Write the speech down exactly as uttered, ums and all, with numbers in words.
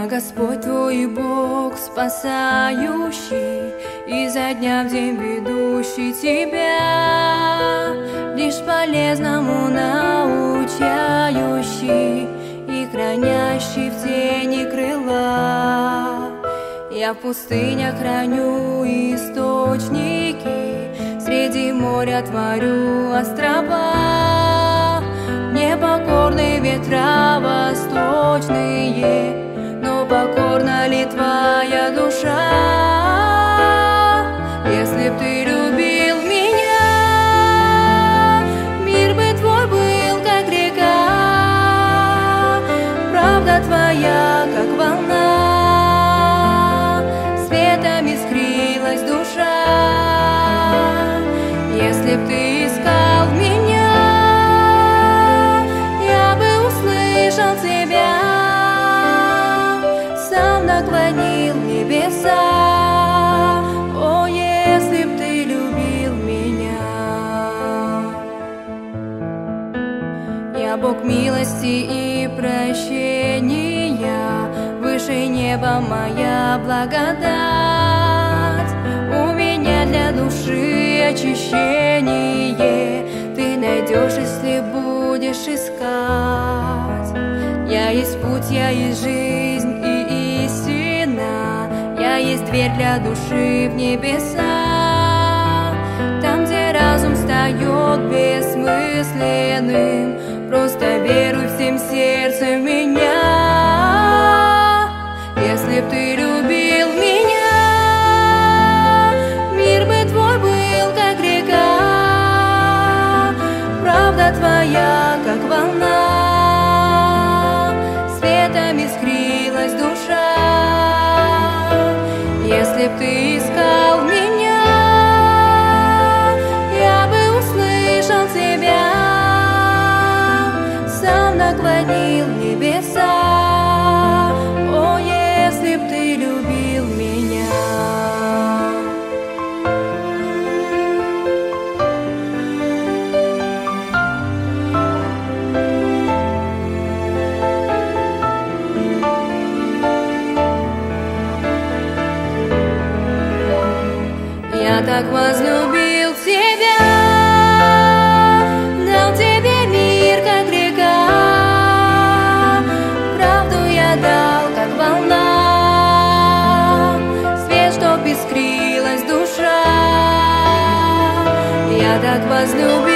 Я Господь твой Бог, спасающий, изо дня в день ведущий тебя, лишь полезному научающий и хранящий в тени крыла. Я в пустынях храню источники, среди моря творю острова. Непокорные ветра восточные, но покорна ли твоя душа? Если б ты любил меня, мир бы твой был как река, правда твоя как волна, светом искрилась душа. Если б ты искал меня, я бы услышал тебя, сам наклонил небеса. О, если б ты любил меня. Я Бог милости и прощения, выше неба моя благодать. У меня для души очищение ты найдешь, если будешь искать. Я есть путь, я есть жизнь и истина, я есть дверь для души в небеса. Там, где разум встает бессмысленным, просто веруй всем сердцем в меня. Если б ты любил меня, мир бы твой был как река, правда твоя как волна, светом искрилась душа. Если б ты искал меня, я бы услышал тебя, сам наклонил небеса. О, если б ты любил меня. Я так возлюбил тебя, дал тебе мир как река, правду я дал как волна, свет, чтоб искрилась душа. Я так возлюбил